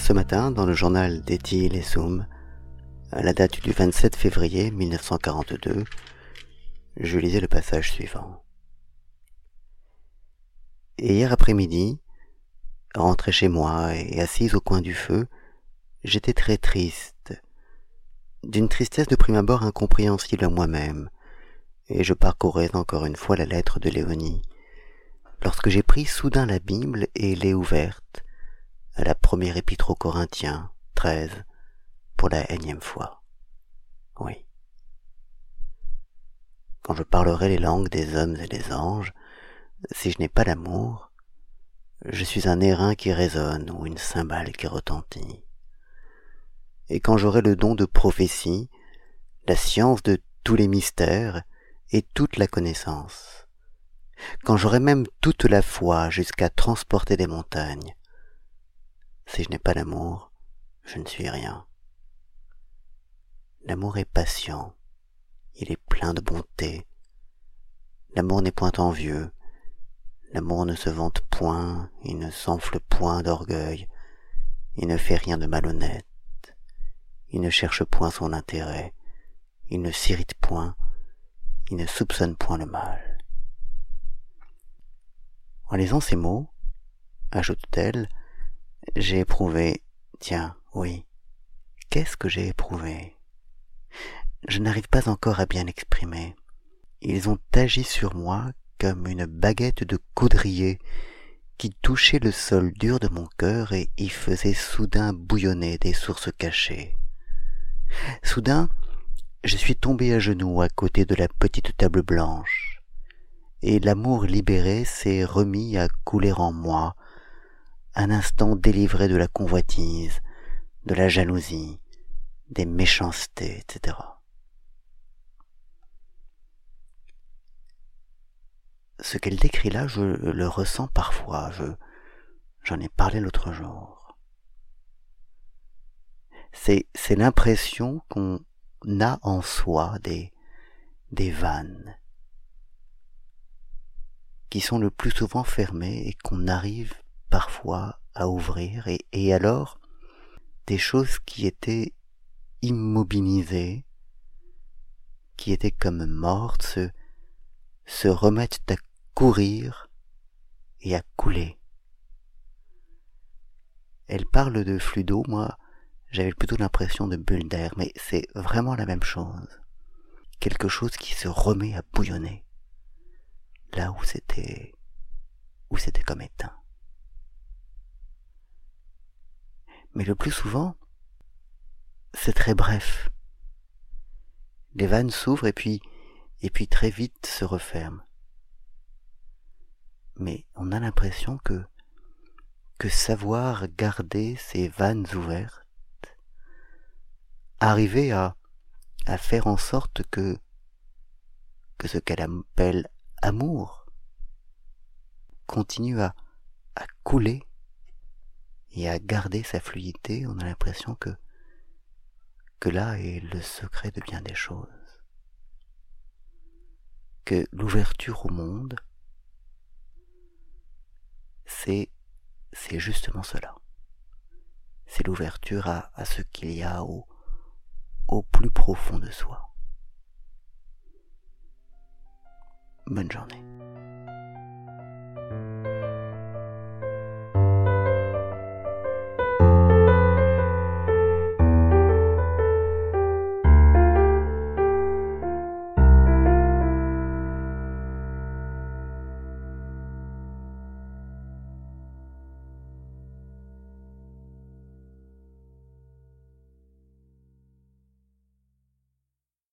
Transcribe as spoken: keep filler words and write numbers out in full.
Ce matin, dans le journal d'Etty Lessum, à la date du vingt-sept février mille neuf cent quarante-deux, je lisais le passage suivant. Et hier après-midi, rentré chez moi et assise au coin du feu, j'étais très triste, d'une tristesse de prime abord incompréhensible à moi-même, et je parcourais encore une fois la lettre de Léonie, lorsque j'ai pris soudain la Bible et l'ai ouverte, à la première épître aux Corinthiens, treize, pour la énième fois. Oui. Quand je parlerai les langues des hommes et des anges, si je n'ai pas l'amour, je suis un airain qui résonne ou une cymbale qui retentit. Et quand j'aurai le don de prophétie, la science de tous les mystères et toute la connaissance, quand j'aurai même toute la foi jusqu'à transporter des montagnes, si je n'ai pas l'amour, je ne suis rien. L'amour est patient, il est plein de bonté. L'amour n'est point envieux, l'amour ne se vante point, il ne s'enfle point d'orgueil, il ne fait rien de malhonnête, il ne cherche point son intérêt, il ne s'irrite point, il ne soupçonne point le mal. En lisant ces mots, ajoute-t-elle, j'ai éprouvé, tiens, oui, qu'est-ce que j'ai éprouvé? Je n'arrive pas encore à bien l'exprimer. Ils ont agi sur moi comme une baguette de coudrier qui touchait le sol dur de mon cœur et y faisait soudain bouillonner des sources cachées. Soudain, je suis tombé à genoux à côté de la petite table blanche, et l'amour libéré s'est remis à couler en moi, un instant délivré de la convoitise, de la jalousie, des méchancetés, et cetera. Ce qu'elle décrit là, je le ressens parfois, je, j'en ai parlé l'autre jour. C'est, c'est l'impression qu'on a en soi des, des vannes qui sont le plus souvent fermées et qu'on arrive parfois à ouvrir, et, et alors des choses qui étaient immobilisées, qui étaient comme mortes, se, se remettent à courir et à couler. Elle parle de flux d'eau, moi j'avais plutôt l'impression de bulles d'air, mais c'est vraiment la même chose. Quelque chose qui se remet à bouillonner, là où c'était, où c'était comme éteint. Mais le plus souvent, c'est très bref. Les vannes s'ouvrent et puis, et puis très vite se referment. Mais on a l'impression que, que savoir garder ces vannes ouvertes, arriver à, à faire en sorte que, que ce qu'elle appelle amour continue à, à couler et à garder sa fluidité, on a l'impression que, que là est le secret de bien des choses. Que l'ouverture au monde, c'est, c'est justement cela. C'est l'ouverture à, à ce qu'il y a au, au plus profond de soi. Bonne journée.